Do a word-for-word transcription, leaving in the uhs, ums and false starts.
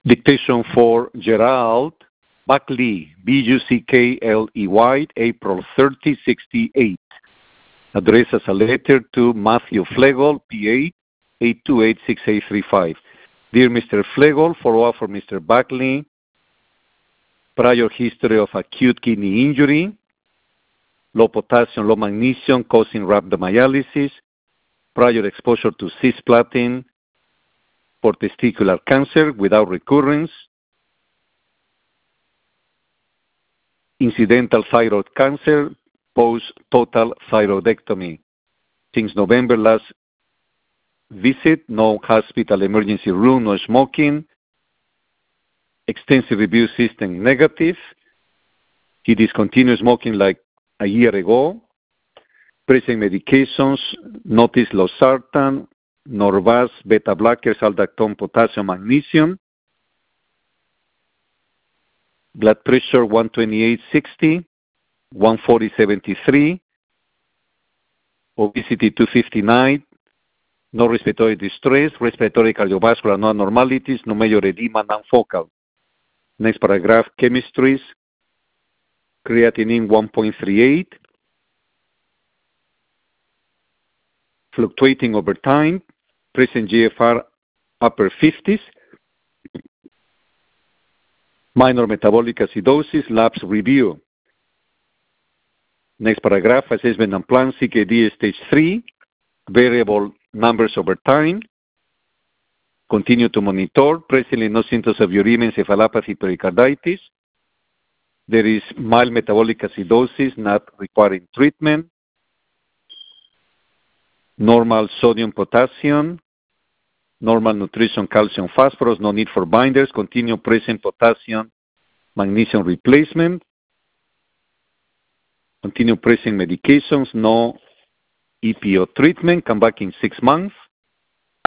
Dictation for Gerald Buckley, B U C K L E Y, April thirtieth, sixty-eight. Addressed as a letter to Matthew Flegel, P A, eight two eight, six eight three five. Dear Mister Flegel, follow-up for Mister Buckley. Prior history of acute kidney injury, low potassium, low magnesium causing rhabdomyolysis, prior exposure to cisplatin for testicular cancer without recurrence, incidental thyroid cancer, post-total thyroidectomy. Since November last visit, no hospital emergency room, no smoking, extensive review system negative. He discontinued smoking like a year ago. Present medications, notice losartan, Norvasc, beta blockers, aldactone, potassium, magnesium. Blood pressure one twenty-eight sixty, one forty seventy-three. Obesity two fifty-nine. No respiratory distress, respiratory cardiovascular, no abnormalities, no major edema, non-focal. Next paragraph, chemistries. Creatinine one point three eight. Fluctuating over time. Present G F R upper fifties. Minor metabolic acidosis, labs review. Next paragraph, assessment and plan, C K D stage three, variable numbers over time. Continue to monitor. Presently no symptoms of uremia, encephalopathy, pericarditis. There is mild metabolic acidosis, not requiring treatment. Normal sodium, potassium. Normal nutrition, calcium, phosphorus, no need for binders. Continue present potassium, magnesium replacement. Continue present medications, no E P O treatment. Come back in six months.